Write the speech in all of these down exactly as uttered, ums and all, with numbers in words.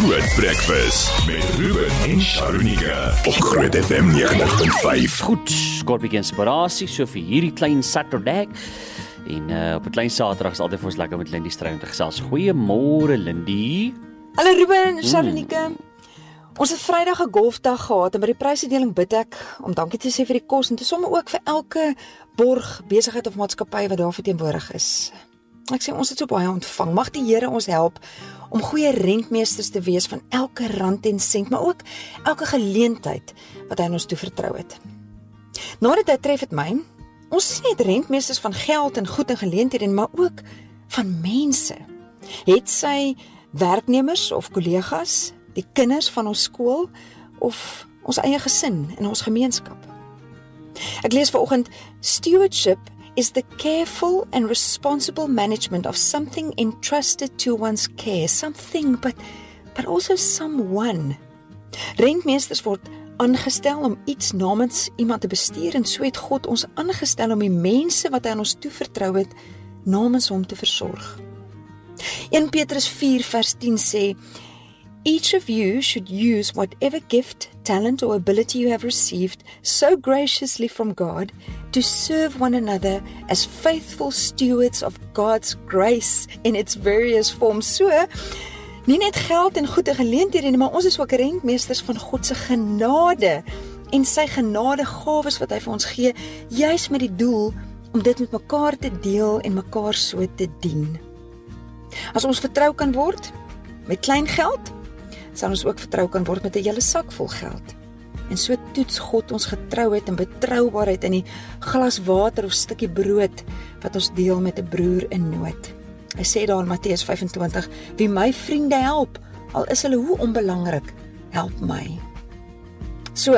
Groot Breakfast met Ruben en Sharonika op Groot F M negentig punt vyf. Goed, kort bietjie inspirasie, so vir hierdie klein Saturday. En uh, op 'n klein Saterdag is altyd vir ons lekker met Lindy Strydom te gesels. Goeiemôre Lindy. Hallo Ruben, Sharonika. Mm. Ons het Vrydag 'n golfdag gehad en by die prysuitdeling bid ek om dankie te sê vir die kos en te somme ook vir elke borg, besigheid of maatskappy wat daar verteenwoordig is. Ek sê ons het so baie ontvang. Mag die Here ons help om goeie rentmeesters te wees van elke rand en sent, maar ook elke geleentheid wat hy aan ons toevertrou het. Nadat hy tref het my, ons is nie net rentmeesters van geld en goed en geleenthede, maar ook van mense. Het sy werknemers of kollegas, die kinders van ons skool of ons eie gesin in ons gemeenskap. Ek lees vanoggend, stewardship is the careful and responsible management of something entrusted to one's care, something but, but also someone. Rentmeesters word aangestel om iets namens iemand te bestuur en so het God ons aangestel om die mense wat hy aan ons toevertrou het, namens hom te versorg. Eerste Petrus vier vers tien sê, each of you should use whatever gift, talent or ability you have received so graciously from God to serve one another as faithful stewards of God's grace in its various forms. So, nie net geld en goeie geleenthede, maar ons is ook rentmeesters van God se genade en sy genadegawes wat hy vir ons gee, juis met die doel om dit met mekaar te deel en mekaar so te dien. As ons vertrou kan word met klein geld, sal ons ook vertrou kan word met 'n hele sak vol geld. En so toets God ons getrouheid en betroubaarheid in die glas water of stukkie brood wat ons deel met 'n broer in nood. Hy sê daar in Matteus vyf en twintig, wie my vriende help, al is hulle hoe onbelangrik, help my. So,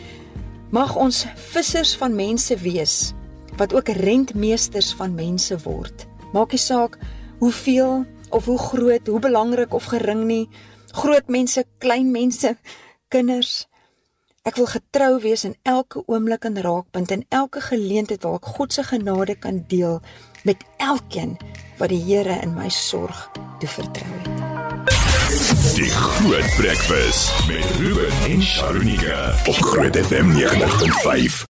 mag ons vissers van mense wees, wat ook rentmeesters van mense word. Maak nie saak hoeveel of hoe groot, hoe belangrik of gering nie, groot mense, klein mense, kinders. Ek wil getrou wees in elke oomblik en raakpunt, en elke geleentheid waar ek God se genade kan deel met elkeen wat die Here in my sorg toevertrou het. Die Groot Breakfast met Ruben en Sharonika op Groot F M negentig punt vyf.